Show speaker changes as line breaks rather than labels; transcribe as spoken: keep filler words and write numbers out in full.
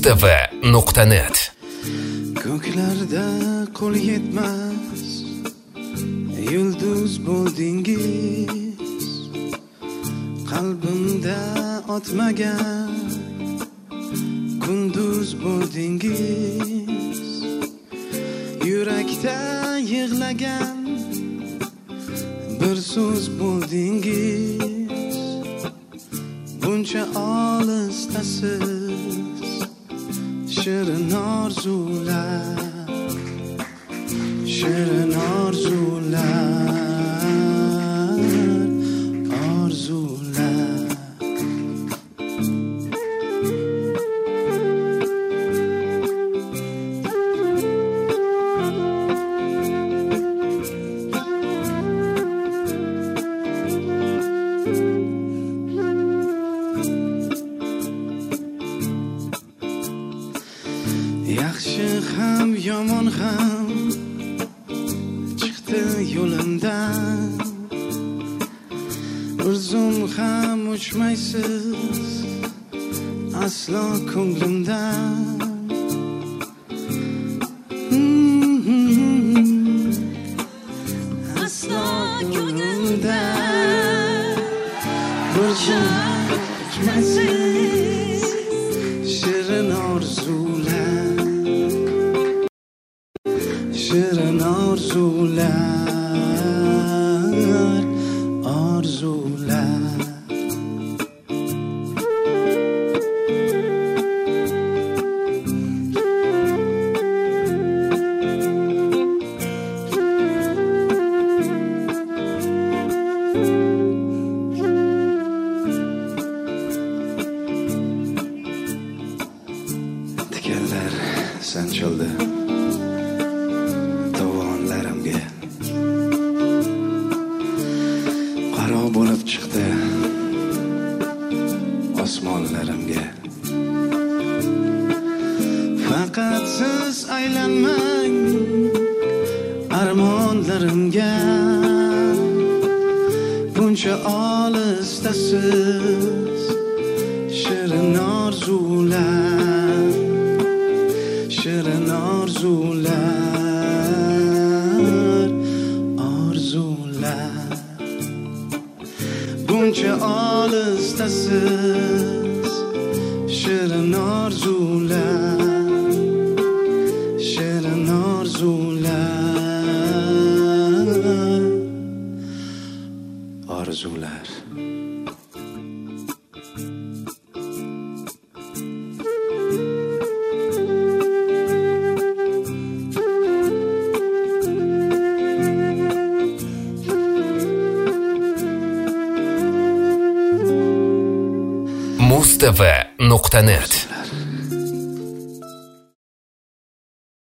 mustafa nuqta net.
Ko'klarda qo'l yetmas yulduz bo'ldingiz, qalbimda otmagan kunduz bo'ldingiz, yurakda yig'lagan bir so'z bo'ldingiz. Buncha olisdasiz shirin orzular, shirin orzular, orzular. Yaxshi ham yomon ham chiqdi yo'limdan, bir zum ham uchmaysiz aslo ko'nglimdan. Aslo ko'nglimdan bir zum uchmaysiz shirin orzular, shirin orzular, orzular. Tikanlar sancholdi tovonlarimga, qaro bo'lib chiqdi osmonlarimga. Faqat siz aylanmang armonlarimga, buncha olisdasiz shirin orzular, shirin orzular, orzular. Buncha olisdasiz shirin orzular, shirin orzular, orzular.
mustafa nuqta net.